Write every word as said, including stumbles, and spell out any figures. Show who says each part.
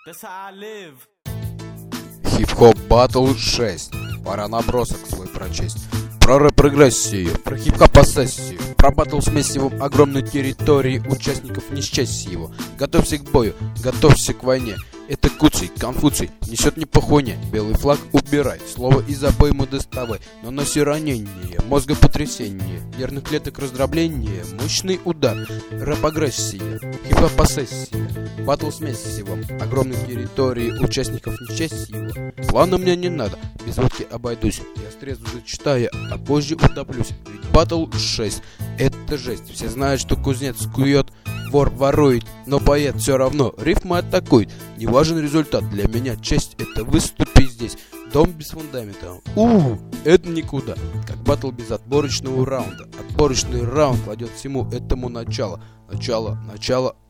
Speaker 1: That's how I live.
Speaker 2: Хип-хоп батл шесть. Пора набросок свой прочесть. Про рэп-прогрессию, про хип-хоп-поссессию, про батл с мессивом огромной территории, участников не счесть его. Готовься к бою, готовься к войне. Это Куций, Конфуций, несет не по хуйне. Белый флаг убирай, слово из обоймы доставай. Но носи ранение, мозгопотрясение, нервных клеток раздробление, мощный удар, рэп-агрессия, хип-хоп-поссессия, батл с мессивом огромной территории, участников не счесть его. Плана мне не надо, без водки обойдусь. Я стрезу зачитаю, а позже утоплюсь. Ведь батл шесть — это жесть. Все знают, что кузнец кует, вор ворует, но поэт все равно рифмы атакует. Не важен результат, для меня честь — это выступить здесь. Дом без фундамента, у это никуда. Как батл без отборочного раунда. Отборочный раунд кладет всему этому начало. Начало, начало,